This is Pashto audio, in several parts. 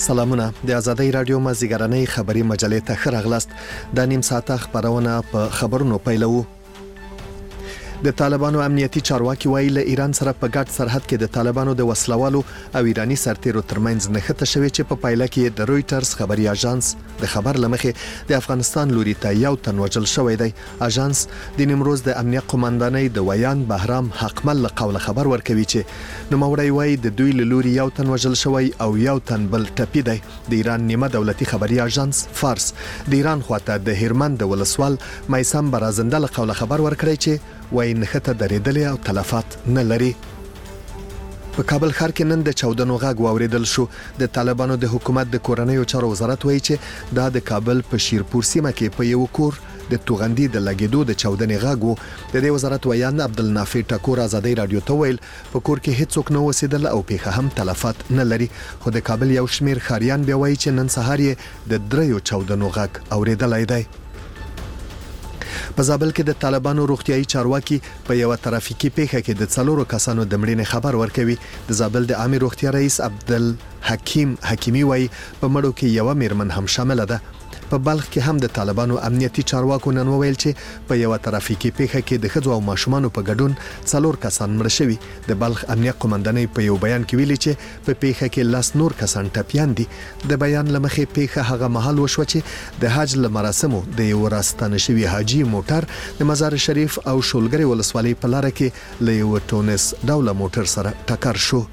سلامونه د ازادۍ رادیو مازیګرنۍ خبري مجلې ته ښه راغلاست. د نیم ساعته خبرونه په خبرونو پیلوو. د طالبانو امنیتي چارواکي وایي له ایران سره په ګډ سرحد کې د طالبانو د وسلوالو او ایرانی سرتیرو ترمنځ نښته شوې چې په پایله کې د رويټرز خبري اژانس د خبر لمخې د افغانستان لوري ته یو تن وژل شوی دی. اژانس د نیمروز د امنیت قومندانۍ د ویان بهرام حقمل له قوله خبر ورکوي چې نوموړی وایي د دوی له لوري یو تن وژل شوی او یو تن بل ټپي دی. د ایران نیمه دولتي خبري اژانس فارس د ایران خواته د هرمند د ولسوال میسم برازنده له قوله خبر ورکړی چې وای نخته درېدلې او تلفات نه لري. په کابل ښار کې نن د چاودنو غږ واوریدل شو. د طالبانو د حکومت د کورنیو چارو وزارت وایي چې دا د کابل په شیرپور سیمه کې په یو کور د توغندي د لګیدو د چاودنې غږ وو. د دې وزارت ویان عبدالنافع ټکور ازادۍ رادیو ته ویل په کور کې هیڅوک نه وسیدل او پیښه هم تلفات نه لري. خو د کابل یو شمیر خاریان بیا وایي چې نن سهار یې د دریو چاودنو غږ اوریدلای دی. په زابل کې د طالبانو روغتيایي چارواکي په یو ترافیکي پیښه کې د 4 کسانو د مړینې خبر ورکوي. د زابل د عامه روغتیا رئیس عبدالحکیم حکیمی وایي په مړو کې یو میرمن هم شامل ده. په بلخ کې هم د طالبانو امنیتي چارواکو نن وویل چې په یو ترافیکي پیښه کې د ښځو او ماشومانو په ګډون 4 کسان مړ شوي. د بلخ امنیت قومندانۍ په یو بیان کې ویلي چې په پیښه کې 10 نور کسان ټپيان دي. د بیان لمخې پیښه هغه مهال وشو چې د حج لمراسمو د یو راستانه شوی حاجی موټر د مزار شریف او شولګری ولسوالۍ په لار کې له یو ټونس ډوله موټر سره ټکر شو.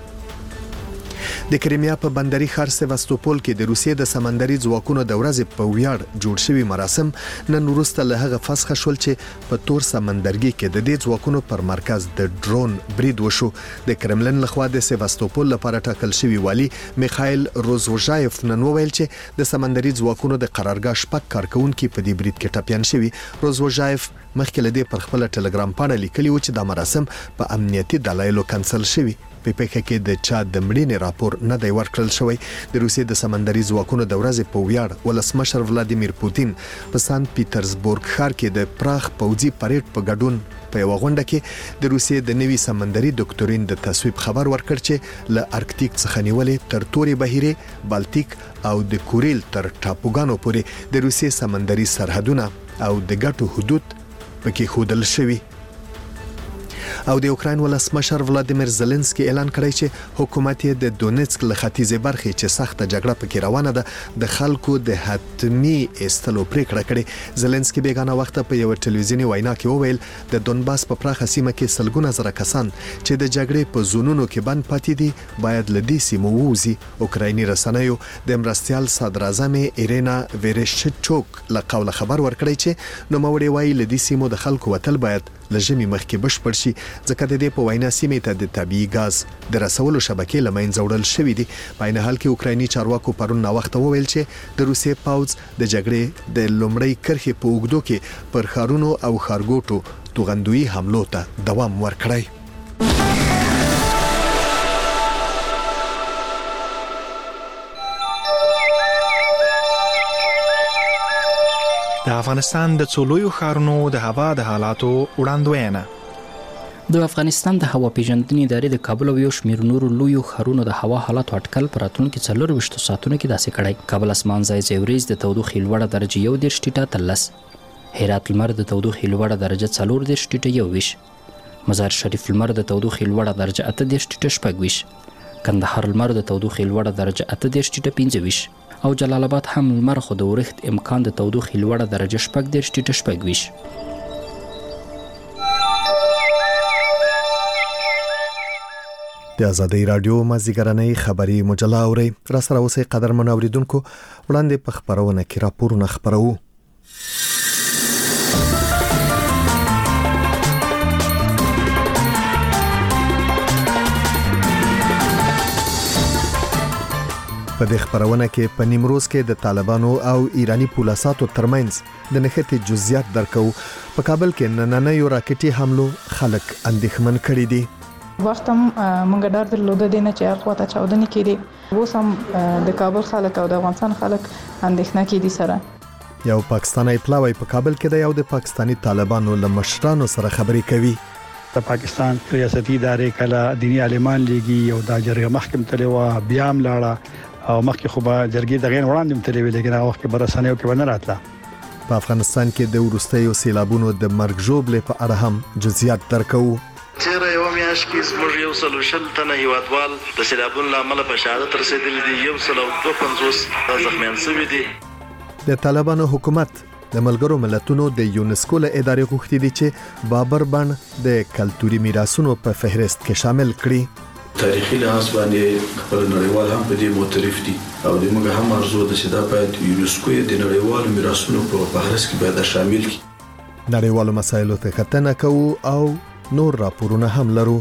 د کریمیا په بندري ښار سیواستوپول کې د روسیې د سمندري ځواکونو د ورځې په ویاړ جوړ شوی مراسم نن وروسته له هغه فسخ شول چې په تور سمندرګي کې د دې ځواکونو پر مرکز د ډرون برید وشو. د کرملن لخوا د سیواستوپول لپاره ټاکل شوی والی میخائیل روزوژایف نن وویل چې د سمندري ځواکونو د قرارګاه شپږ کارکونکو په دې برید کې ټپيان شوي. روزوژایف مخکې له دې پر خپل ټلګرام باندې لیکلی و چې د مراسم په امنیتي دلایلو کنسل شوی. په پیښه کې د چا د مړینې راپور نه دی ورکړل شوی. د روسیې د سمندري ځواکونو د ورځې په ویاړ ولسمشر ولادیمیر پوتین په سان پیټرزبورګ ښار کې د پراخ پوځي پریډ په ګډون په یو غونډه کې د روسیې د نوي سمندري ډاکټرین د تصویب خبر ورکړ چې له ارکټیک څخه نیولې تر توري بحیره بالټیک او د کوریل تر ټاپوګانو پورې د روسیې سمندري سرحدونه او د ګټو حدود پکې خودل شوی. او د اوکراین ولسمشر ولادیمیر زيلنسکي اعلان کړی چې حکومت یې د دونیتسک له ختیځې برخې چې سخته جګړه پکې روانه ده د خلکو د حتمی استلو پریکړه کړې. زيلنسکي بیگانه وخت په یو ټلویزیونی وینا کې وویل د دونباس په پراخه سیمه کې سلګونه زره کسان چې د جګړې په زونونو کې بند پاتې دي باید له دې سیمو ووزي. اوکرایني رسنیو د مرستيال صدر اعظم ایرینا ویرشچوک له قوله خبر ورکړی چې نوموړی وایي له دې سیمو د خلکو وتل باید لژمي مخکې بشپړ شي ځکه د دې په وینا سیمې ته د طبيعي غاز د رسولو شبکې لمنځه وړل شوې دي. په عین حال کې اوکرایني چارواکو پرون وخت وویل چې د روسیې پوځ د جګړې د لومړۍ کرښې په اوږدو کې پر ښارونو او ښارګوټو توغندوي حملو ته دوام ورکړی. د افغانستان د څولویو ښارونو د هوا د حالاتو وړاندوینه. د افغانستان د هوا پیژندنې ادارې د کابل او یو شمېر نورو لویو ښارونو د هوا حالاتو اټکل په راتلونکو 24 ساعتونو کې داسې کړی. کابل اسمان ځای ځای وريځ د تودوخې لوړه درجه 1 ټیټه تلس، هرات لمر د تودوخې لوړه درجه 4 ټیټه 21، مزار شریف لمر د تودوخې لوړه درجه 8 ټیټه 26، کندهار لمر د تودوخې لوړه درجه 8 ټیټه 25 او جلال آباد هم لمر خو د ورښت امکان د تودوخې لوړه درجه 14 ټیټه 26. د ازادۍ رادیو مازیګرنۍ خبري مجله اوري را سره اوسې قدرمن اوریدونکو وړاندې په خبرونه کې راپورونه خبرو. په دې خبرونه کې په نیمروز کې د طالبانو او ایرانی پولیساتو ترمنځ د نښتې جزئیات درکو. په کابل کې نننۍ راکټي حملو خلک اندېښمن کړي دي. وخت هم مونږ ډار درلوده دي نه چې هغه ته چاودنې کړي. اوس هم د کابل خلک او د افغانستان خلک اندېښنه کې دي سره. یو پاکستانی پلاوی په کابل کې د یو د پاکستانی طالبانو له مشرانو سره خبرې کوي. د پاکستان ریاستي ادارې کله دینی عالمان لیږي او د جرګه محکمه تلوا بیا هم لاړه او مخکې خو به جرګې دغه وړاندې متلې وي لیکن هغه وخت کې برسانه کې ونه راتله. په افغانستان کې د وروستیو سیلابونو د مرګ ژوبلې په اړه هم جزئیات درکو. چیرې یو میاشت کې زموږ یو سلوشن تنه هیوادوال د سیلابونو لامل په شهادت رسیدلي دي، 152 زخمیان شوي دي. د طالبانو حکومت د ملګرو ملتونو د یونسکو له ادارې غوښتي دي چې بابر بڼ د کلتوري میراثونو په فهرست کې شامل کړي. تاریخي لحاظ باندې خپل نړیوال هم په دې معترف دي او د موږ هم ارزو ده چې دا باید یونسکو د نړیوالو میراثونو په فهرست کې باید شامل کړي. نړیوالو مسایلو ته کتنه کوو او نور راپورونه هم لرو.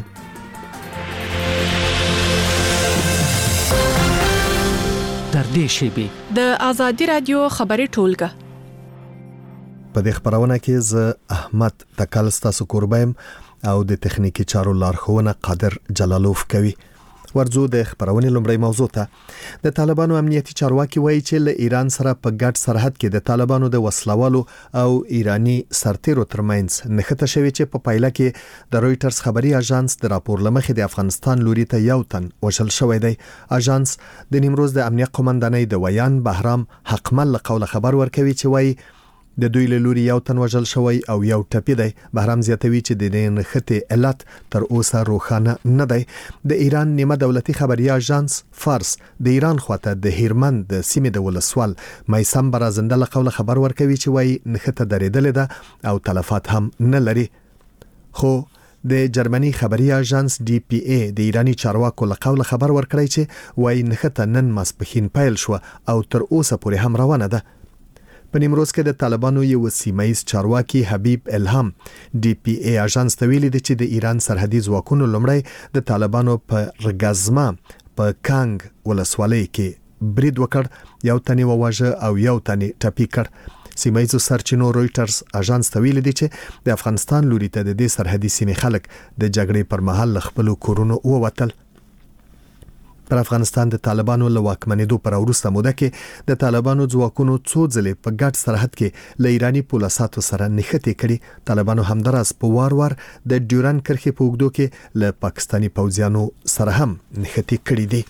در دې شیبې د آزادي رادیو خبري ټولګه په دې خبرونه کې ز احمد تکل ستاسو قربایم او د تخنیکی چارو لارښوونه قادر جلالوف کوي. ورځو د خبرونې لومړی موضوع ته. د طالبانو امنیتي چارواکي وایي چې له ایران سره په ګډ سرحد کې د طالبانو د وسلوالو او ایرانی سرتیرو ترمنځ نښته شوې چې په پایله کې د رويټرز خبري اژانس د راپور لمخې د افغانستان لوري ته یو تن وشل شوی دی. اژانس د نیمروز د امنیت قومندانۍ د ویان بهرام حقمل له قوله خبر ورکوي چې وایي د دوی له لوري یو تن وژل شوی او یو ټپي دی. بهرام زیاتوي چې د دې نښتې علت تر اوسه روښانه نه دی. د ایران نیمه دولتي خبري اژانس فارس د ایران خواته د هیرمند د سیمې د ولسوال میسم برازنده له قوله خبر ورکوي چې وایي نښته درېدلې ده او تلفات هم نه لري. خو د جرمني خبري اژانس DPA د ایرانی چارواکو له قوله خبر ورکړی چې وایي نښته نن ماسپښین پیل شو او تر اوسه پورې هم روانه ده. په نیمروز کې د طالبانو یو سیمایي چارواکي حبیب الهام DPA اژانس ته ویلي دی چې د ایران سرحدي ځواکونو لومړی د طالبانو په رګزما په کانګ ولسوالۍ کې برید وکړ، یو تن وواژه او یو تن ټپي کړ. سیمایي سرچینو رويټرز اژانس ته ویلي دی چې د افغانستان لوري ته د دې سرحدي سیمې خلک د جګړې پر مهال خپل کورونو ووتل. پر افغانستان د طالبانو له واکمنېدو پر وروسته موده کې د طالبانو ځواکونو څو ځلې په ګډ سرحد کې له ایرانی پولیساتو سره نښتې کړي. طالبانو همداراز په وار وار د ډیورن کرښې په اوږدو کې له پاکستاني پوځیانو سره هم نښتې کړي دي.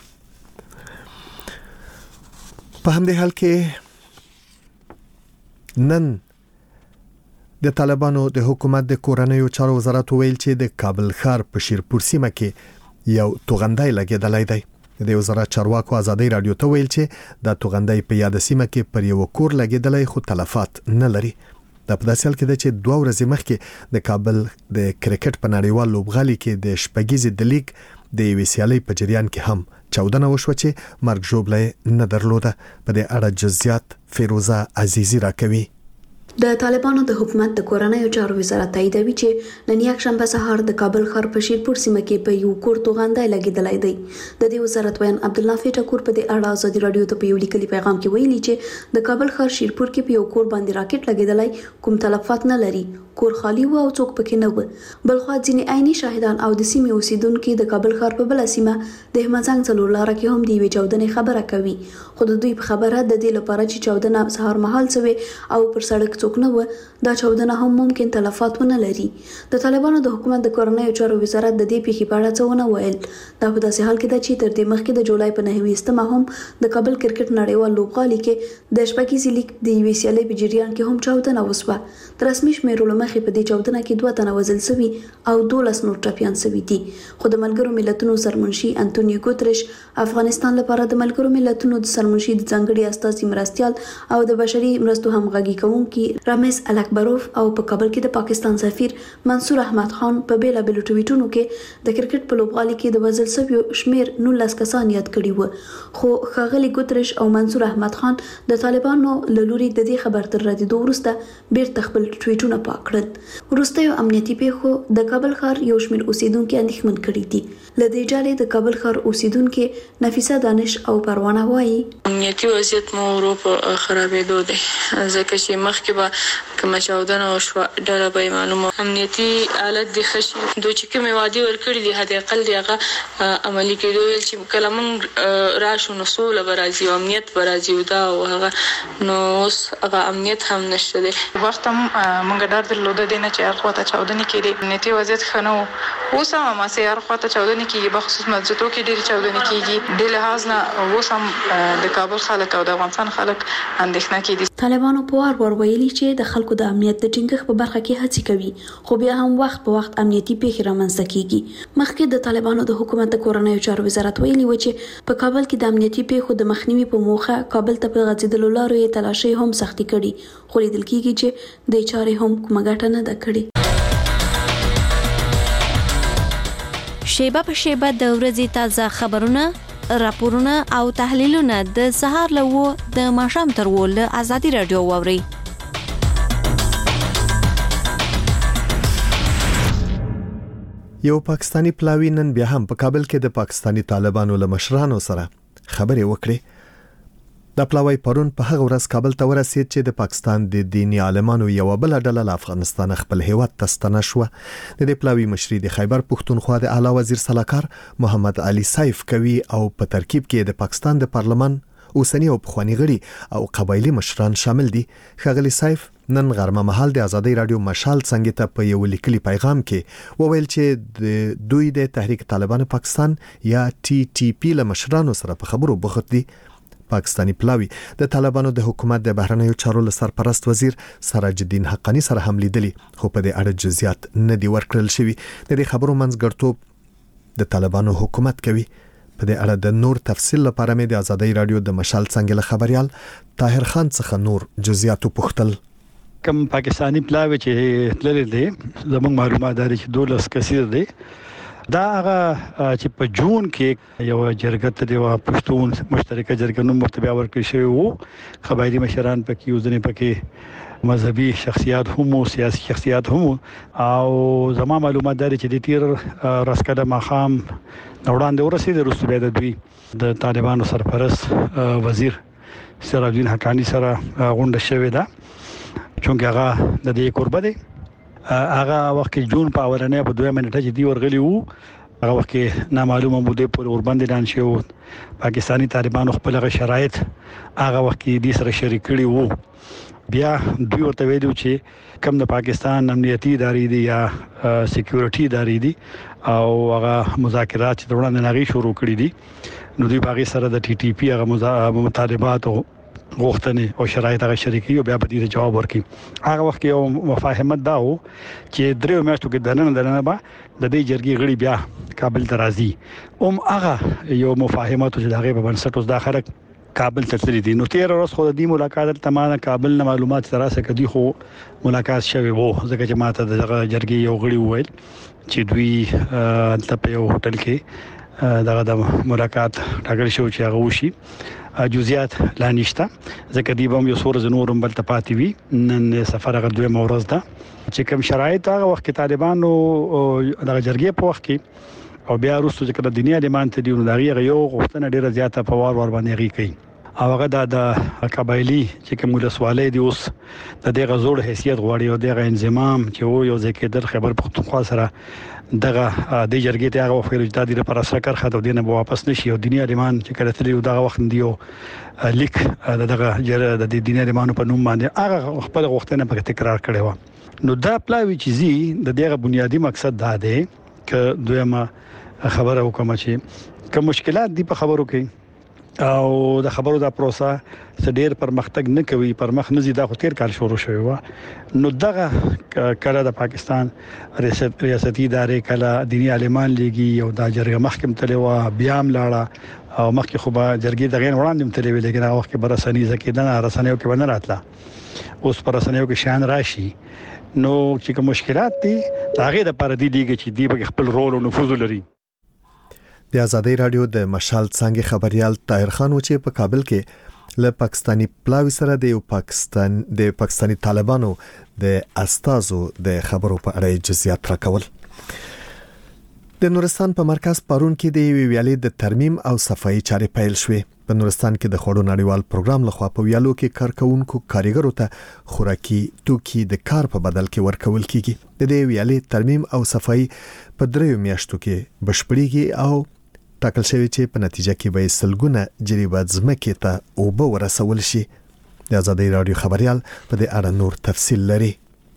په همدې حال کې نن د طالبانو د حکومت د کورنیو چارو وزارت ویل چې د کابل ښار په شیرپور سیمه کې یو توغندای لګېدلی دی. د وزارت چارواکو آزادي رادیو ته ویل چې د توغندای په یاد سیمه کې پر یو کور لګېدلی خو تلفات نه لري. د په داسې حال کې ده چې 2 ورځې مخکې د کابل د کرکټ په نړیوال لوبغالي کې د شپږیزې د لیګ د یوې سیالۍ په جریان کې هم چاودنه وشوه چې مرګ ژوبله نه درلوده. په دې اړه جزئیات فیروزه عزیزی راکوي. د طالبانو د حکومت د کورنیو چارو وزارت تاییدوي چې نن یک شنبه سهار د کابل ښار په شیرپور سیمه کې په یو کور توغندای لګیدلی دی. د دې وزارت ویان عبدالنافع ټکور په دې اړه آزادي رادیو ته په یو لیکلي پیغام کې ویلي چې د کابل ښار شیرپور کې په یو کور باندې راکټ لګیدلی، کوم تلفات نه لري، کور خالی و او څوک پکې نه و. بلخو ځینې عیني شاهدان او د سیمې اوسیدونکو د کابل ښار په بل سیمه د همزنګ څلور لار کې هم دی وی چاودنې خبره کوي. خو د دوی په خبره د دې لپاره چې چاودنه سهار مهال شوه او پر سړک څوک نه و، دا چاودنه هم ممکن تلفات ونه لري. د طالبانو د حکومت د کورنیو چارو وزارت د دې پیښې په اړه څه ونه ویل. دا په داسې حال کې ده چې تر دې مخکې د جولای په 9 هم د کابل کرکټ نړیوال لوبغالي کې د شپږیزې لیګ د یوې سیالۍ په جریان کې هم چاودنه وسوه. تر رسمي شمیرو مخې په دې چاودنه کې 2 تنه وژل شوي او 12 نور ټپیان شوي دي. خو د ملګرو ملتونو سرمنشي انټونیو ګوتریش افغانستان لپاره د ملګرو ملتونو د سرمنشي د ځانګړي استازي مرستيال او د بشري مرستو همغږي کوونکي رامز الکبروف او په کابل کې د پاکستان سفیر منصور احمد خان په بیلابېلو ټویټونو کې د کرکټ په لوبغالي کې د وژل شویو شمیر 19 کسان یاد کړي وو. خو ښاغلي ګوتریش او منصور احمد خان د طالبانو له لوري د دې خبر تر ردیدو وروسته بیرته خپل ټویټونه پاک کړل. وروستیو امنیتي پیښو د کابل ښار یو شمېر اوسیدونکو اندېښمن کړي دي. له دې ډلې د کابل ښار اوسیدونکو نفیسه دانش او پروانه وایي امنیتي وضعیت مو ورو په خرابېدو دی، ځکه چې مخکې به کوم چاودنه او شو ډله به معلومه امنیتي حالت د خشي دوی چې کوم وادي ورکړي دي هدا اقل دیغه عملی کېدل چې کله موږ راشو نو سوله برازي او امنیت برازي دا او هغه نو اوس هغه امنیت هم نشته دي وخت هم موږ ډار درلوده دي نه چې هر خواته چاودنه کېږي امنیتي وضعیت خنو اوس هم ما سي هر خواته چاودنه کېږي په خصوص مسجدو کې ډېر چاودنه کېږي د لحاظ نه اوس هم د کابل خلک او د افغانستان خلک اندېښنه کوي. طالبانو په وار ویلي چې د خلکو د امنیت د ټینګښت په برخه کې هڅې کوي خو بیا هم وخت په وخت امنیتي پیښې رامنځته کیږي. مخکې د طالبانو د حکومت د کورنیو چارو وزارت ویلي و چې په کابل کې د امنیتي پیښو د مخنیوي په موخه کابل ته په غځېدلو لارو یې تلاشي هم سختي کړي خو لیدل کیږي چې د چارې هم کومه ګټه نه ده کړې. شیبه په شیبه د ورځې تازه خبرونه راپورونه او تحلیلونه د سهار له د ماښام تر ول ازادي رادیو ووري. یو پاکستانی پلاوی نن بیا هم په کابل کې د پاکستانی طالبانو له مشرانو سره خبرې وکړې. د پلاوی پرون په هغه ورځ کابل ته ورسید چې د پاکستان د دینی عالمانو یو بل ډله له افغانستان خپل هیواد ته ستنه شو. د دې پلاوی مشري د خیبر پښتونخوا د اعلی وزیر سلاکار محمد علي سیف کوي او په ترکیب کې د پاکستان د پارلمان اوسنی او پخوانی غړي او قبایلی مشران شامل دي. ښاغلي سیف نن غرمه مهال د ازادي رادیو مشال څنګه ته په یو لیکلي پیغام کې وویل چې د دوی د تحریک طالبان پاکستان یا TTP له مشرانو سره په خبرو بوخت دي. پاکستانی پلاوی د طالبانو د حکومت د بهرنیو چارو سرپرست وزیر سراج الدین حقانی سره هم لیدلی خو په دې اړه جزئیات نه دی ورکړل شوی. د دې خبرو منځګړیتوب د طالبانو حکومت کوي. په دې اړه د نور تفصیل لپاره مې د ازادي رادیو د مشال څنګه خبريال طاهر خان څخه نور جزئیات پوښتل. کوم پاکستانی پلاوی چې تللی دی زموږ معلومات لري چې 12 کسیر دی دا هغه چې په جون کې یو جرګه د پښتون مشترکه جرګه نوم مرتبه ورکړی شوی وو. قبایلی مشران پکې وزنه پکې مذهبي شخصیات هم سیاسي شخصیات هم او زما معلومات لري چې د تیر راسکده مخام وړاندې ورسېد رسوبه د دوی د طالبانو سرپرست وزیر سراج الدین حقانی سره غونډه شوې ده چونګه هغه د دې قربه دی. هغه وخت جون په اورنه په 2 منټه چې دی ورغلی وو هغه وخت نامعلومه موده پر اوربند دان شو پاکستانی طالبانو خپل شرایط هغه وخت دې سره شریک کړي وو. بیا دوی ورته ویلو چې کوم د پاکستان امنیتي ادارې دي یا سکیورټي ادارې دي او هغه مذاکرات چې وړاندې نغې شروع کړي دي نو دوی باغی سره د TTP هغه مطالبات او غوښتنې او شرایط هغه شریکي او بیا په دې جواب ورکړي. هغه وخت یو مفاهمت دا و چې 3 میاشتو کې دنه به د دې جرګې غړي بیا کابل ته راځي هغه یو مفاهمت چې دغه په بنسټ اوس د خلک کابل ته تللی دي. نو 13 ورځې خو د دې ملاقات تمامه کابل نه معلومات سره کدي خو ملاقات شوی وو ځکه چې ماته د جرګې یو غړي وویل چې دوی ته په یو هوټل کې دغه د ملاقات ټاکل شو چې هغه وشي. جزئیات لا نشته ځکه دی به یو سورز نورم بل ته پاتې وي. نن سفر هغه 2 مورز ده چې کوم شرایط هغه وخت طالبانو دغه جرګې په وخت کې او بیا وروسته چې کله دنیا د مان ته دی نو دغه یو غوښتنه ډیره زیاته په وار باندې غي کوي او هغه د قبایلی چې کوم ولسوالۍ دی اوس د دغه زوړ حیثیت غواړي او دغه انضمام چې یو ځکه در خبر پختونخوا سره دغه د جرګې ته هغه وخت د دې لپاره سره کار خاطر دینه واپس نشي او دنیا لیمان چې کله تللی دغه وخت دیو لیک دغه د دنیا لیمانو په نوم باندې هغه خپل غوښتنه په تکرار کړي و. نو دا پلاوی چې زی د دغه بنیادی مقصد دا دی ک دویمه خبره وکم چې کوم مشکلات دی په خبرو کې او د خبرو دا پروسه ډېر پرمختګ نه کوي پرمخ نه زیاده خو تیر کال شروع شوی و. نو دغه کله د پاکستان ریاستي ادارې کله دینی عالمان لیږي او د جرګه محکم تلو بیا هم لاړه او مخکې خو به جرګې دغه وړاندې تلوي لیکن هغه وخت برسنی زکیدنه رسنیو کې ونه راتله اوس پرسنیو کې شان راشي. نو چې کوم مشکلات دي هغه د پر دې دیږي چې دی به خپل رول او نفوذ لري. د ازادي رادیو د مشال څنګه خبريال طاهر خان چې په کابل کې له پاکستانی پلاوی سره د پاکستانی طالبانو د استازو د خبرو په اړه جزئیات راکول. د نورستان په مرکز پرون کې د یوې ویالې د ترمیم او صفایي چارې پیل شوې. په نورستان کې د خوړو نړیوال پروګرام لخوا په ویالو کې کارکونکو کارګرو ته خوراکي توکي د کار په بدل کې ورکول کیږي. د دې ویالې ترمیم او صفایي په 3 میاشتو کې بشپړیږي او ټاکل شوی چې په نتیجه کې به سلګونه جریبه ځمکې ته اوبه ورسول شي. د آزادۍ رادیو خبريال په دې اړه نور تفصیل لري.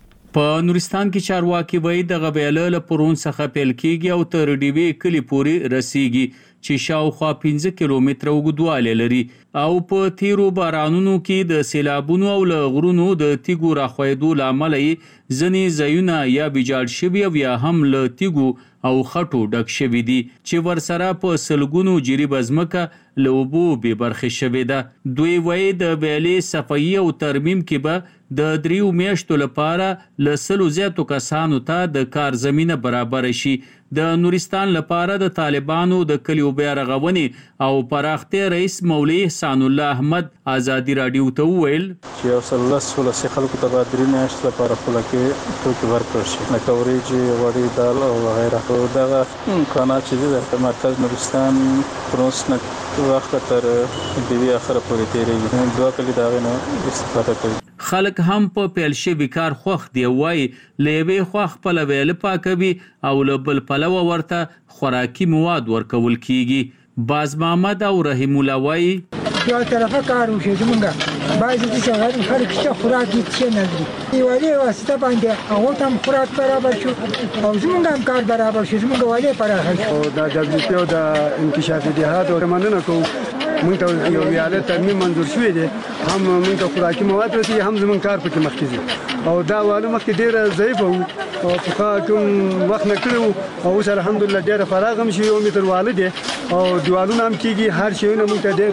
په نورستان کې چارواکي وایي د غویاله له پرون څخه پیل کیږي او تر ډیوی کلی پورې رسیږي چې شاوخوا 15 کیلومتره اوږدوالی لري او په تیرو بارانونو کې د سیلابونو او له غرونو د تیګو راخویدو لامل یې ځنې ځایونه یا ویجاړ شوي او یا هم له تیګو او خټو ډک شوي دي چې ورسره په سلګونو جریبه ځمکه له اوبو بې برخې شوې ده. دوی وایي د ویالې صفایي او ترمیم کې به د 3 میاشتو لپاره له 100 زیاتو کسانو ته د کار زمینه برابر شي. د نورستان لپاره د طالبانو د کلیو بیا رغونې او پراختیا رئیس مولوی احسان الله احمد آزادی رادیو ته وویل چې یو څلورلس خلکو ته به 3 میاشتې لپاره خوراکي توکي ورکړل شي لکه وریجې، غوړي، دال او وغیره. دغه امکانات چې د مرکز نورستان پروسنه وخت تر دیوی اخر پورې تیریږي. دوه کلی دا غنه استفاده کوي. خلک هم په پیل شوي کار خوښ دی. وایي له یوې خوا خپله ویاله پاکوي او له بل پلوه ورته خوراکي مواد ورکول کیږي. باز محمد او رحیم الله وایي یو طرفه کار وشي زمونږ بعضې چې شغال خلک شته خوراک یې څه نه لري. یوالې واسطه باندې هغو ته هم خوراک برابر شو او زمونږ هم کار برابر شو. زمونږ والې پراخه شو. او د WTO او د انکشافي جهاد مننه کوو. موږ ته یو ویاله ترمیم منظور شوی دی. هم موږ ته خوراکي مواد ورسي، هم زمونږ کار پکې مخکې ځي او دا واله مخکې ډېره ضعیفه وو او په کوم وخت نه کړی وو او اوس الحمدلله ډېره فراغ هم شوي. 1 متر واله دی او دیوالونه هم کېږي. هر شیونه موږ ته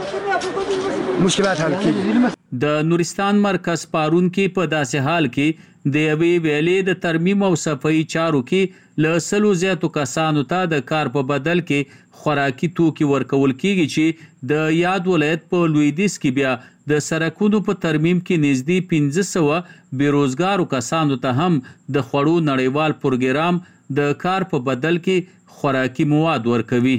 ډېر مشکلات حل کېږي. د نورستان مرکز پارون کې په داسې حال کې د یوې ویالې د ترمیم او صفایي چارو کې له 100 زیاتو کسانو ته د کار په بدل کې خوراکي توکي ورکول کیږي چې د یاد ولایت په لویدیځ کې بیا د سرکونو په ترمیم کې نږدې 1500 بیروزګارو کسانو ته هم د خوړو نړیوال پروګرام د کار په بدل کې خوراکي مواد ورکوي.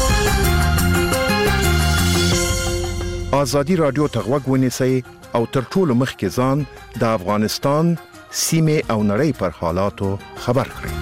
آزادی رادیو ته غوږ ونیسئ او تر ټولو مخکې ځان د افغانستان سیمې او نړۍ پر حالاتو خبر کړئ.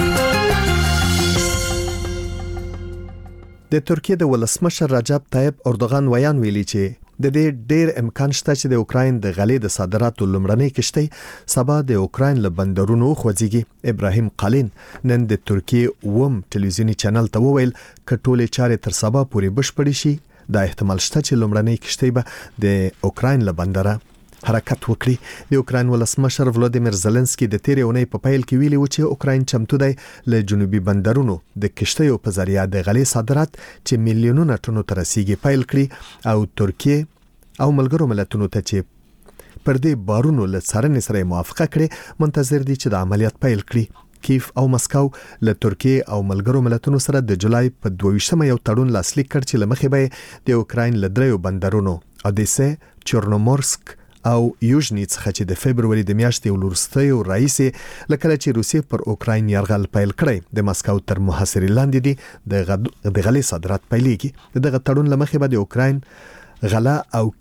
د ترکیه د ولسمشر رجب طیب اردوغان ویان ویلي چې د دې ډېر امکان شته چې د اوکراین د غلې د صادراتو لومړنۍ کشتۍ سبا د اوکراین له بندرونو خوځيږي. ابراهیم قالین نن د ترکیه ووم ټلویزیونی چینل ته وویل ک ټولې چارې تر سبا پورې بشپړې شي. دا احتمال شته چې لومړنۍ کشتۍ به د اوکراین له بندره حرکت وکړي. د اوکراین ولسمشر ولادیمیر زيلنسکي د تیرې اونۍ په پیل کې ویلي و چې اوکراین چمتو دی له جنوبي بندرونو د کشتیو په ذریعہ د غلې صادرات چې میلیونونه ټنو ته رسیږي پیل کړي او ترکیه او ملګرو ملتونو ته چې پر دې بارونو له څارنې سره موافقه کړي منتظر دي چې د عملیات پیل کړي. کیف او مسکو له ترکیه او ملګرو ملتونو سره د جولای په 22 یو تړون لاسلیک کړ چې لمخې به د اوکراین له 3 بندرونو اودیسه، چورنومورسک او یوژنی څخه چې د فبرवरी د میاشتې ولورستیو رئیس لکه چې روسیه پر اوکراین یرغل پیل کړی د مسکو تر محاصرې لاندې دي د غلې صادرات پیلېږي. دغه تړون لمخې به د اوکراین غله او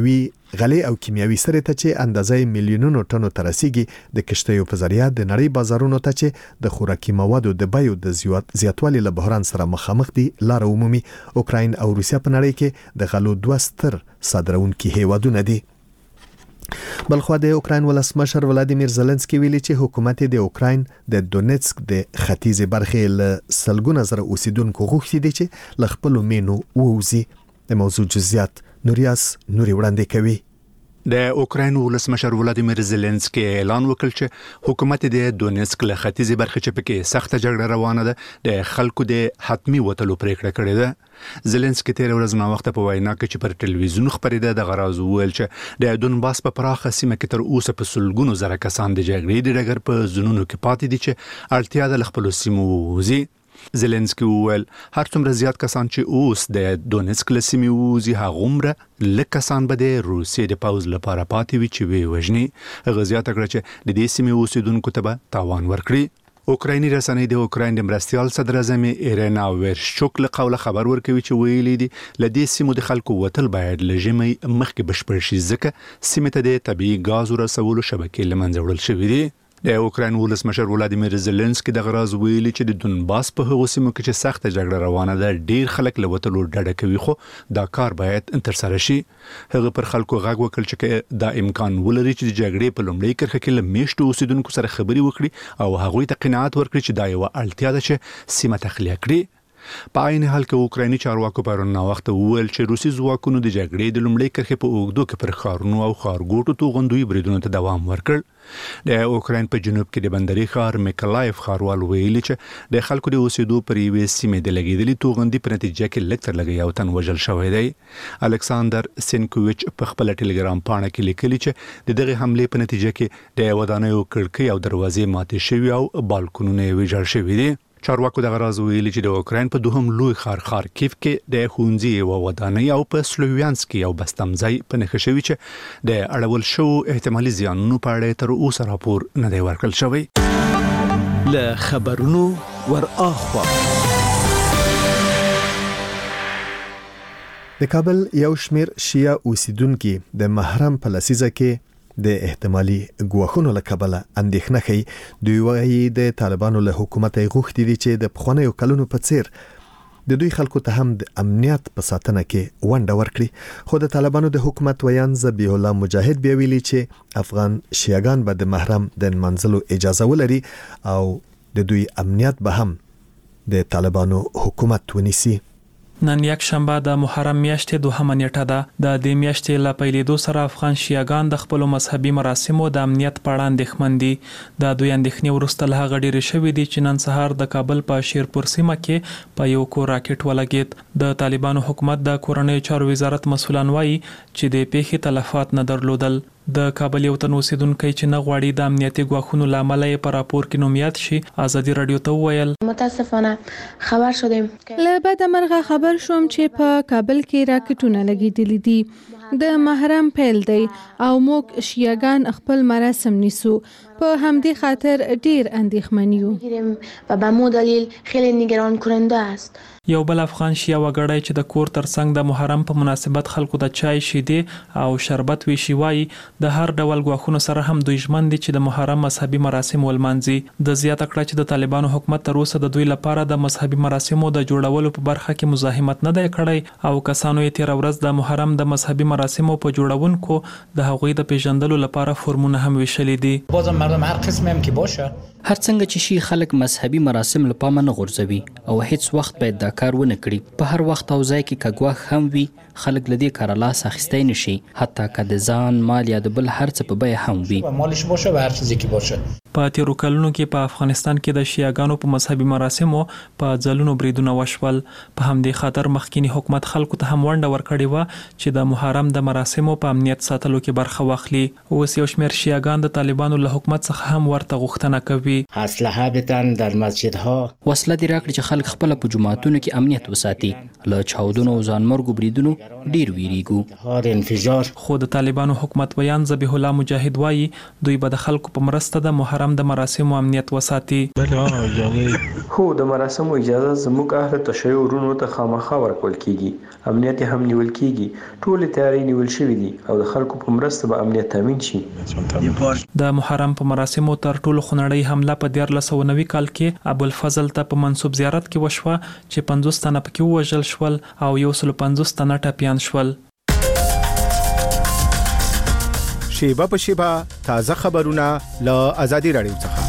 کیمیاوي سره ته چې اندازې میلیونونو ټنو ته رسیږي د کشتیو په ذریعہ د نړۍ بازارونو ته چې د خوراکي موادو د بیو د زیاتوالي له بحران سره مخامخ دي لار عمومي. اوکراین او روسیه په نړۍ کې د غلو 2 ستر صادرونکي هیوادونه دي. بلخو د اوکراین ولسمشر ولادیمیر زيلنسکي ویلي چې حکومت د اوکراین د دونیتسک د ختیځې برخې له سلګونه زره اوسیدونکو غوښتي دي چې ل خپل مینو ووزي. د موضوع جزئیات نوریاس نوري وړاندې کوي. د اوکراین ولسمشر ولادیمیر زيلنسکي اعلان وکړ چې حکومت د دونیتسک له ختیځې برخې چې پکې سخت جګړه روانه ده د خلکو د حتمی وټلو پریکړه کړې ده. زيلنسکي تیر ورځ نو وخت په وینا کې چې پر ټلویزیون خبرېده د غراز ویل چې د دونباس په پراخه سیمه کې تر اوسه په سلګونو زره کسان د جګړې د ډګر په زونونو کې پاتې دي چې اړتیا ده خپل سیمو وزي. زيلنسکي وویل هر څومره زیات کسان چې اوس د دونیتسک له سیمې ووزي هغومره لږ کسان به د روسیې د پوځ لپاره پاتې وي چې وي وژني. هغه زیاته کړه چې د دې سیمې اوسیدونکو ته به تاوان ورکړي. اوکرایني رسنۍ د اوکراین د مرستيال صدر اعظم ایرینا ورشچوک له قوله خبر ورکوي چې ویلي دي لدې سیمو د خلکو وتل باید لژمي مخکې بشپړ شي ځکه سیمه ته د طبيعي غاز رسولو شبکې لمنځه وړل شوې دي. د اوکراین ولسمشر ولادیمیر زيلنسکي د غراز ویلي چې د دونباس په هغو سیمو کې چې سخت جګړه روانه ده ډیر خلک له وتلو ډډه کوي خو دا کار باید تر سره شي. هغه پر خلکو غږ وکړ چې دا امکان ولري چې د جګړې په لومړۍ کرښه کې له میشتو اوسیدونکو سره خبري وکړي او هغوی ته قناعت ورکړي چې دا یو اړتیا ده چې سیمه تخلیه کړي. په عین حال کې اوکرایني چارواکو پرون وخت وویل چې روسي ځواکونو د جګړې د لومړۍ کرښې په اوږدو کې پر ښارونو او ښارګوټو توغندوی بریدونو ته دوام ورکړ. د اوکراین په جنوب کې د بندري ښار میکلایف ښاروال ویلي چې د خلکو د اوسېدو پر یوې سیمې د لګېدلې توغندي په نتیجه کې لږ تر لږه یو تن وژل شوی دی. الکساندر سینکوویچ په خپل ټلګرام پاڼه کې لیکلي چې د دغه حمله په نتیجه کې د ودانیو کړکۍ او دروازې ماتې شوي او بالکونونه ویجاړ شوي دي. چارواکو د غراز ویلي چې د اوکراین په دوهم لوی ښار خارکیف کې د ښوونځي او ودانۍ او په سلوویانسکي او بستمځای په نښه شوی چې د اړول شو احتمالي زیانونو په اړه تر اوسه راپور نه دی ورکړل شوی. له خبرونو ور اخوا د کابل یو شمیر شیعه اوسیدونکو د محرم په لسیزه کې د احتمالي ګواښونو له کبله اندېښنه کوي. دوی وايي د طالبانو له حکومت غوښتي دي چې د پخوانیو کلونو په څیر د دوی خلکو ته هم د امنیت په ساتنه کې ونډه ورکړي. خو د طالبانو د حکومت ویان ذبیح الله مجاهد بیا ویلي چې افغان شیعاګان به د محرم د منځلو اجازه ولري او د دوی امنیت به هم د طالبانو حکومت ونیسي. نن یک شنبه د محرم میاشتې 2 نیټه ده. د دې میاشتې لا پیلېدو سره افغان شیعاګان د خپل مذهبي مراسمو د امنیت په اړه اندېښمن دي. د دوی اندېښنې وروسته له هغه ډېرې شوې دي چې نن سهار د کابل په شیرپور سیمه کې په یو کور راکټ ولګېد. د طالبانو حکومت د کورنۍ چارو وزارت مسؤلان وایي چې د پیښې تلفات نه درلودل. د کابل یو تن اوسیدونکو چې نه غواړي د امنیتي ګواښونو لامل یې په راپور کې نومیات شي ازادي رادیو ته وویل متاسفانه خبر شدیم له بعد مرغه خبر شوم چې په کابل کې راکټونه لګیدلي دي. د محرم پیل دی او موږ شیعاګان خپل مراسم نیسو. په همدې خاطر ډیر اندېښمن یو و به مو دلیل خیلی نگران کننده است. یو بل افغان شیعه وګړی چې د کور ترڅنګ د محرم په مناسبت خلکو ته چای شیدې او شربت ویشي وایي د هر ډول غواخونو سره هم دوی ژمن دي چې د محرم مذهبي مراسم ولمانځي. د زیاته کړه چې د طالبانو حکومت تر اوسه د دوی لپاره د مذهبي مراسمو د جوړولو په برخه کې مزاحمت نه دی کړی او کسانو یې تیر ورځ د محرم د مذهبي مراسمو په جوړونکو د هغوی د پیژندلو لپاره فورمونه هم ویشلي دي. بازم مردم هر قسم هم که باشه هر څنګه چې شي خلک مذهبي مراسم لپاره نه غورځوي او هیڅ وخت باید دا کار ونه کړي. په هر وخت او ځای کې کګواخ هم وي خلک لدی کار لاس اخیستی نشي حتی که د ځان مال یا د بل هر څه په بیه هم وي. مالش باشه و هر چیزی که باشه. په تیرو کلونو کې په افغانستان کې د شیعاګانو په مذهبي مراسمو په ځلونو بریدونه وشول. په همدې خاطر مخکینی حکومت خلکو ته هم ونډه ورکړې و چې د محرم د مراسمو په امنیت ساتلو کې برخه واخلي. اوس یو شمېر شیعاګان د طالبانو له حکومت څخه هم ورته غوښتنه کوي. اسلحه بدن در مسجدها وسله دې راکړي چې خلک خپل په جماعتونو کې امنیت وساتي. له چاودنو او ځانمرګو بریدونو ډیر ویریږو. خو د طالبانو حکومت ویان ذبیح الله مجاهد وایي دوی به د خلکو په مرسته د محرم د مراسمو امنیت وساتي. هو د مراسمو اجازه زموږ اهل تشیع ورونو ته خامخا ورکول کیږي. امنیت هم نیول کیږي. ټول تیاری نیول شوی دي او د خلکو په مرسته به امنیت تامین شي. د محرم په مراسمو تر ټولو خنړی حمله په 1990 کال کې ابوالفضل ته په منصوب زیارت کې وشوه چې 50 تنه پکې وژل شول او 150 تنه ټپیان شول. شیبه په شیبه تازه خبرونه له آزادي رادیو څخه.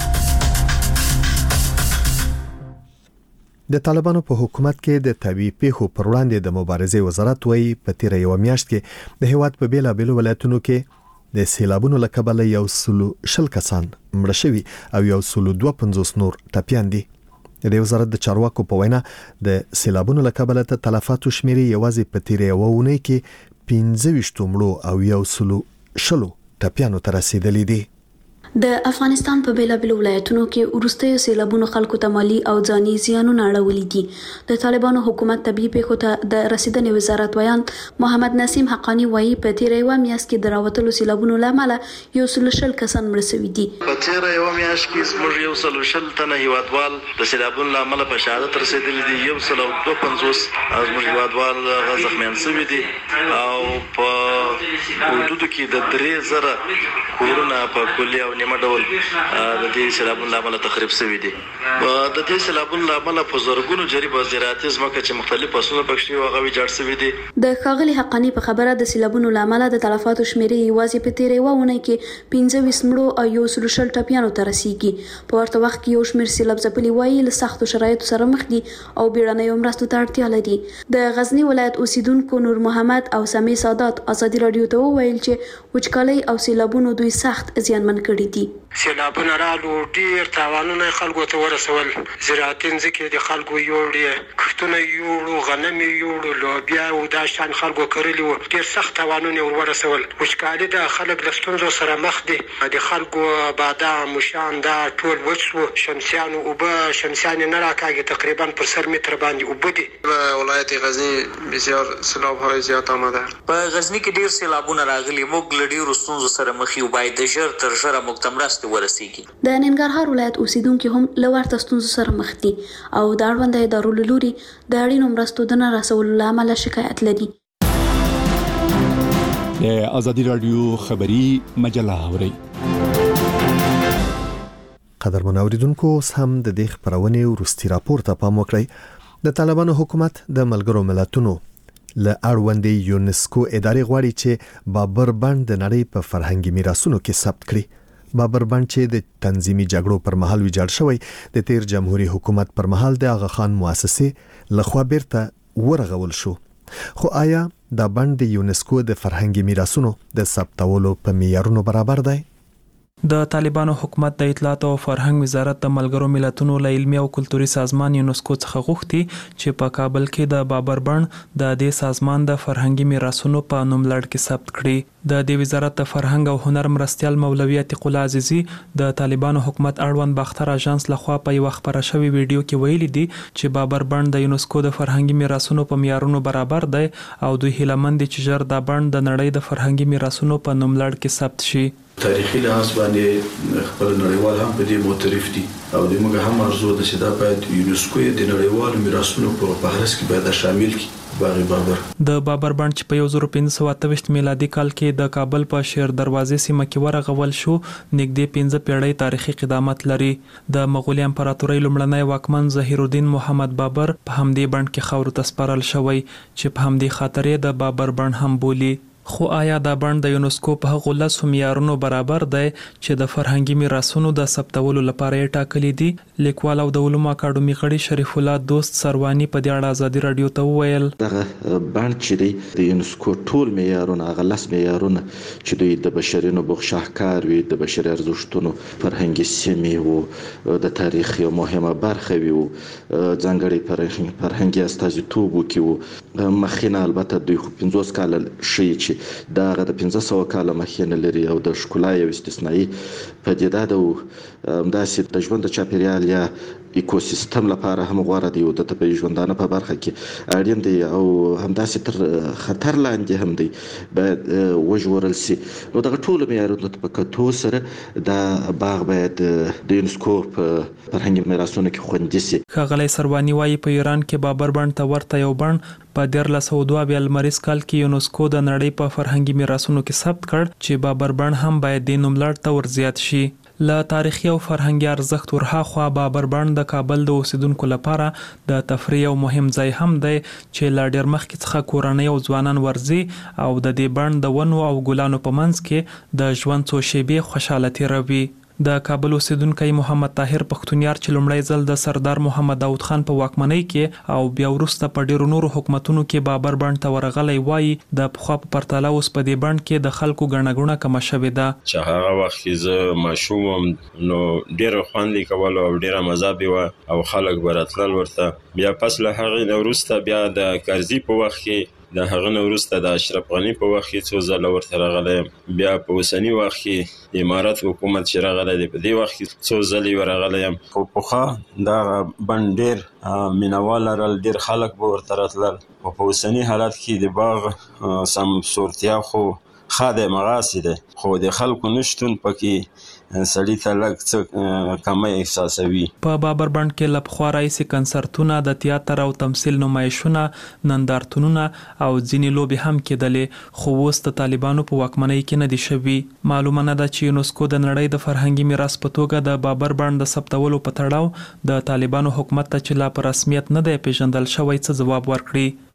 د طالبانو په حکومت کې د طبيعي پیښو پر وړاندې د مبارزې وزارت وایي په تیر یو میاشت کې د هیواد په بیلابیلو ولایتونو کې د سیلابونو له کبله 110 کسان مړه شوي او 152 نور ټپیان دي. د وزارت د چارواکو په وینا د سیلابونو له کبله ته تلفاتو شمیرې یوازې په تیر یو اونۍ کې 25 مړو او 110 ټپیانو ته رسیدلي دي. د افغانستان په بیلابیلو ولایتونو کې وروستیو سیلابونو خلکو ته مالي او ځاني زیانونه اړولي دي. د طالبانو حکومت طبيعي پیښو ته د رسیدنې وزارت ویان محمد نسیم حقانی وایي په تیره یوه میاشت کې د راوتلو سیلابونو له امله 140 کسان مړه شوي دي. په تیره یوه میاشت کې زموږ 140 تنه هیوادوال د سیلابونو له امله په شهادت رسیدلي دي. 152 زموږ هیوادوال زخمیان شوي دي او په حدودو کې د 3000 کورونه په کلي او نیمه ډول د دې سیلابونو له امله تخریب شوي دي. د دې سیلابونو له امله په زرګونو جریبه زراعتي ځمکه چې مختلف فصلونه پکې وو هغه ویجاړ شوي دي. د ښاغلي حقانی په خبره د سیلابونو له امله د تلفاتو شمیرې یوازې په تیرې یوه اونۍ کې 25 مړو او 140 ټپیانو ته رسیږي. په ورته وخت کې یو شمېر سیلاب ځپلي وایي له سختو شرایطو سره مخ دي او بیړنیو مرستو ته اړتیا لري. د غزنی ولایت اوسیدونکو نور محمد او سمی سادات ازادي رادیو ته وویل چې وچکالۍ او سیلابونو دوی سخت زیانمن کړي دي. سیلابونه رالو ډیر تاوانونه خلکو ته ورسول. زراعتي ځمکې د خلکو یوړې کښتونه یوړو غنم یوړو لوبیا او دا شان خلکو کرلي وو. ډیر سخت تاوانونه ورسول. وچکالي د خلک له ستونزو سره مخ دي. د خلکو بادام شان دا ټول وڅو شمسیانو او به شمسیان نه راکاږي تقریبا پر 100 متر باندې وبدي. ولایت غزنی بسیار سیلاب های زیات آمده. په غزنی کې ډیر سیلابونه راغلي. موږ له ډیرو ستونزو سره مخ یو. باید د ژر تر ژره موږ ته مرستې ورسیږي. د ننګرهار ولایت اوسیدونکو هم له ورته ستونزو سره مخ دي او د اړونده ادارو له لوري د اړینو مرستو د نه رسولو له امله شکایت لري. د ازادي رادیو خبری مجله اوري. قدرمن اوریدونکو اوس هم د دې خبرونې وروستي راپور ته پام وکړئ. د طالبانو حکومت د ملګرو ملتونو له اړوندې یونسکو ادارې غواړي چې بابر بند د نړۍ په فرهنګي میراثونو کې ثبت کړي. بابر بند چې د تنظیمي جګړو پر مهال ویجاړ شوی د تیر جمهوریت حکومت پر مهال د آغا خان مؤسسې لخوا بیرته ورغول شو. خو آیا دا بند د یونسکو د فرهنګي میراثونو د ثبتولو په معیارونو برابر دی؟ د طالبانو حکومت د اطلاعات او فرهنګ وزارت د ملګرو ملتونو له علمي او کلتوري سازمان یونسکو څخه غوښتي چې په کابل کې د بابر بند د دې سازمان د فرهنګي میراثونو په نوم لړ کې ثبت کړي. د دې وزارت د فرهنګ او هنر مرستيال مولوي عتیق الله عزیزي د طالبانو حکومت اړوند باختر اژانس لخوا په یو خبره شوی ویډیو کې ویلي دي چې بابر بند د یونسکو د فرهنګي میراثونو په معیارونو برابر دی او دوی هیله مند دي چې ژر دا بند د نړۍ د فرهنګي میراثونو په نوم لړ کې ثبت شي. تاریخي لحاظ باندې خپل نړیوال هم په دې معترف دي او د موږ هم ارزو ده چې دا باید یونسکو د نړیوالو میراثونو په فهرست کې باید شامل کړي. بابر د بابر بند چې په 1528 میلادي کال کې د کابل په شیر دروازې سیمه کې ورغول شو نږدې 15 پیړۍ تاریخي قدامت لري. د مغولي امپراتورۍ لومړنی واکمن ظهیر الدین محمد بابر په همدې بند کې خاورو ته سپارل شوی چې په همدې خاطر د بابر بند هم بولی. خو آیا دا بند د یونسکو په هغو 10 معیارونو برابر دی چې د فرهنګي میراثونو د ثبتولو لپاره یې ټاکلي دي؟ لیکوال او د علومو اکاډمي غړي شریف الله دوست سروانی په دې اړه ازادي رادیو ته وویل دغه بند چې دی د یونسکو ټول معیارونه هغه 10 معیارونه چې دوی د بشري نبوغ شاهکار وي د بشري ارزښتونو فرهنګي سیمې او د تاریخ یو مهمه برخه وي او ځانګړي فرهنګي استازیتوب وکړي. مخینه البته دوی 50 کال شي چې دا د 1500 کال مخینه لري او د ښکلا یو استثنایی پدیده ده. همداسې د ژوند د چاپیریال یا ایکوسیستم لپاره هم غوره دی او د طبیعي ژوندانه په برخه کې اړین دی او همداسې تر خطر لاندې هم دی باید وژغورل شي. نو دغه ټول معیارونو په کتو سره دا باغ باید د یونسکو په فرهنګي میراثونو کې خوندي شي. ښاغلی سروانی وایي په ایران کې بابر بند ته ورته یو بند په 1302 لمریز کال کې یونسکو د نړۍ په فرهنګي میراثونو کې ثبت کړ چې بابر بند هم باید د نوم لړ ته ورزیات شي. له تاریخي او فرهنګي ارزښت ورهاخوا بابر بند د کابل د اوسیدونکو لپاره د تفریح او مهم ځای هم دی چې لا ډېر مخکې څخه کورنۍ او ځوانان ورځي او د دې بند د ونو او ګلانو په منځ کې د ژوند څو شېبې خوشاله تېروي. د کابل اوسیدونکی محمد طاهر پښتونیار چې لومړی ځل د سردار محمد داود خان په واکمنۍ کې او بیا وروسته په ډیرو نورو حکومتونو کې بابر بند ته ورغلی وایي د پخوا په پرتله اوس په دې بند کې د خلکو ګڼه ګوڼه کمه شوې ده. چې هغه وخت کې زه ماشوم وم نو ډېر خوند یې کول او ډېره مزه به وه او خلک به راتلل ورته. بیا پس له هغې نه وروسته بیا د کرزي په وخت کې د هغه نه وروسته د اشرف غنی په وخت کې څو ځله ورته راغلی یم. بیا په اوسني وخت کې امارات حکومت چې راغلی دی په دې وخت کې څو ځلې ورغلی یم. خو پخوا دغه بڼ ډېر مینوال لرل، ډېر خلک به ورته راتلل. خو په اوسني حالت کې د باغ سمسورتیا خو ښه دی، مغاسې دی، خو د خلکو نشتون پکې سړي ته لږ څه کمی احساسوي. په بابر بڼ کې له پخوا راهیسې کنسرتونه، د تیاتر او تمثیل نمایشونه، نندارتونونه او ځینې لوبې هم کېدلې، خو اوس د طالبانو په واکمنۍ کې نه دي شوي. معلومه نه ده چې یونسکو د نړۍ د فرهنګي میراث په توګه د بابر بڼ د ثبتولو په تړاو د طالبانو حکومت ته چې لا په رسمیت نه دی پیژندل شوی څه ځواب ورکړي.